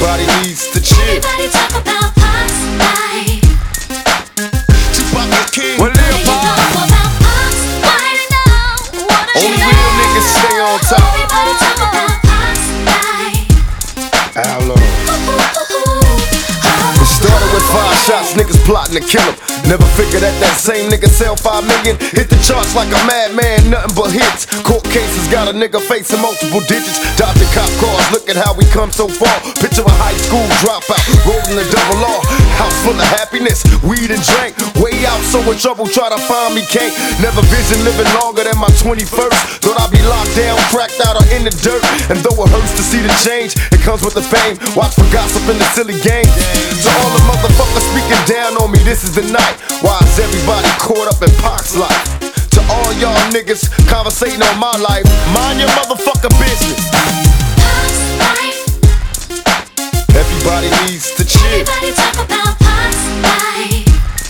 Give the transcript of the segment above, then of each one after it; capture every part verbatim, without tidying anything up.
Everybody needs to chill. Everybody talk about Pac's life. Tupac the king. What do you know about Pac's life? Only real niggas stay on top. Everybody talk about Pac's life. Outlaw. It started with five shots, niggas plotting to kill him. Never figured that that same nigga sell five million. Hit the charts like a madman, nothing but hits. Court cases got a nigga facing multiple digits. Dodging cop cars, look at how we come so far. Picture a high school dropout, rolling a double R. House full of happiness, weed and drink. Way out, so in trouble, try to find me, can't. Never vision living longer than my twenty-first. Thought I'd be locked down, cracked out or in the dirt. And though it hurts to see the change, it comes with the fame. Watch for gossip in the silly game. To all the motherfuckers speaking down on me, this is the night. Why is everybody caught up in Pac's life? To all y'all niggas conversating on my life, mind your motherfucking business. Pac's life. Everybody needs to chill. Everybody talk about Pac's life.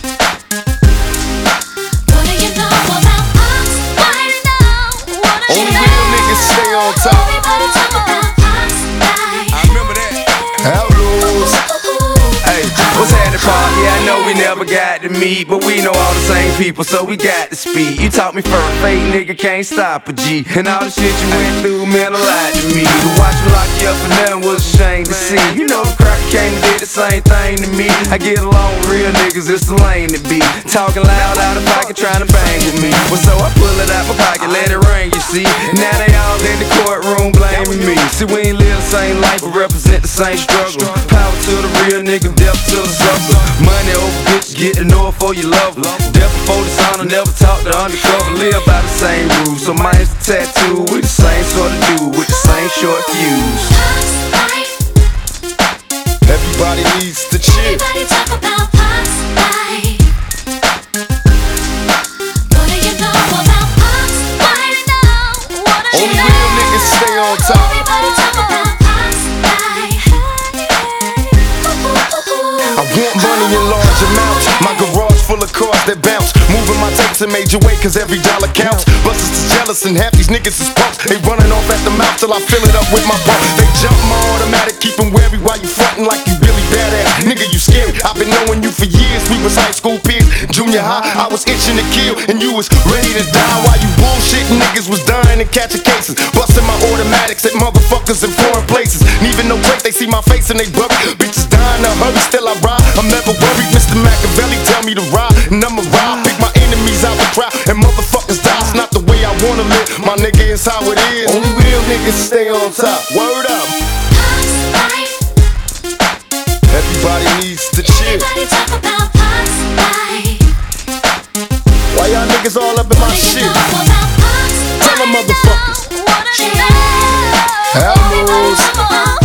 What do you know about Pac's life now? What do you Only know? real niggas stay on top. Everybody talk about Pac's life. I remember that. Outlaws. Hey, what's happening, Pac? Yeah, I know we never got to meet, but we know all the same people, so we got to speak. You taught me first, fake nigga can't stop a G. And all the shit you went through meant a lot to me. To watch me lock you up and nothing was a shame to see. You know the cracker came and did the same thing to me. I get along with real niggas, it's the lane to be. Talking loud out of pocket, trying to bang with me. Well, so I pull it out my pocket, let it ring, you see. Now they all in the courtroom blaming me. See, we ain't live the same life, but represent the same struggle. Power to the real nigga, death to the sucker. Money over bitch, get to know it for you love her. Death before dishonor, never talk to undercover. Live by the same rules, so mine's the tattoo. We the same sort of dude, with the same short fuse. Pac's life. Everybody needs to chill. Everybody talk about Pac's life. What do you know about Pac's life now? What do you Only know? real niggas stay on top. Everybody talk about Pac's life. I want money in large amounts. My garage full of cars that bounce. Moving my tapes in major way, cause every dollar counts. Busters is jealous and half these niggas is punks. They running off at the mouth till I fill it up with my pump. They jump my automatic, keep 'em wary while you frontin' like you really badass. Nigga, you scary. I've been knowing you for years. We was high school peers. Junior high, I was itching to kill, and you was ready to die. While you bullshitting niggas was dying and catching cases. Busting my automatics at motherfuckers in foreign places. And even no break, they see my face and they bury. Bitches dying to hurry, still I ride. I'm never worried. Mister Machiavelli tell me to ride, and I'ma ride. Pick my enemies out the crowd, and motherfuckers die. It's not the way I wanna live. My nigga, it's how it is. Only real niggas stay on top. Word up. Pac's life. Everybody needs to chill. Everybody talk about Pac's life. Why y'all niggas all up in my What do you shit? know about Pac's Tell them life motherfuckers. now? What do you know? Outlaws. Everybody talk about